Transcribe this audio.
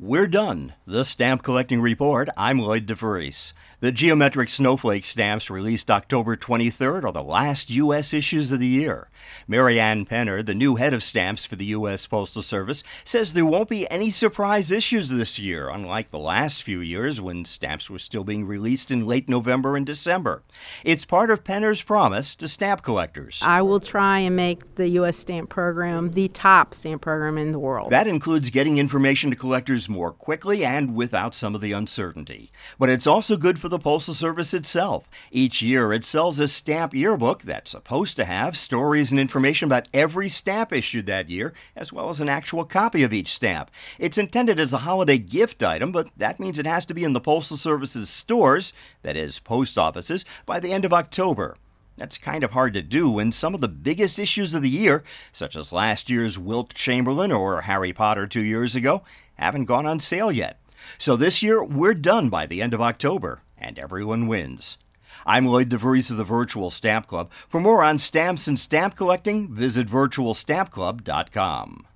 We're done. The Stamp Collecting Report. I'm Lloyd DeVries. The Geometric Snowflake stamps released October 23rd are the last U.S. issues of the year. Mary Ann Penner, the new head of stamps for the U.S. Postal Service, says there won't be any surprise issues this year, unlike the last few years when stamps were still being released in late November and December. It's part of Penner's promise to stamp collectors. I will try and make the U.S. stamp program the top stamp program in the world. That includes getting information to collectors more quickly and without some of the uncertainty. But it's also good for the Postal Service itself. Each year it sells a stamp yearbook that's supposed to have stories and information about every stamp issued that year, as well as an actual copy of each stamp. It's intended as a holiday gift item, but that means it has to be in the Postal Service's stores, that is, post offices, by the end of October. That's kind of hard to do when some of the biggest issues of the year, such as last year's Wilt Chamberlain or Harry Potter 2 years ago, haven't gone on sale yet. So this year, we're done by the end of October, and everyone wins. I'm Lloyd DeVries of the Virtual Stamp Club. For more on stamps and stamp collecting, visit virtualstampclub.com.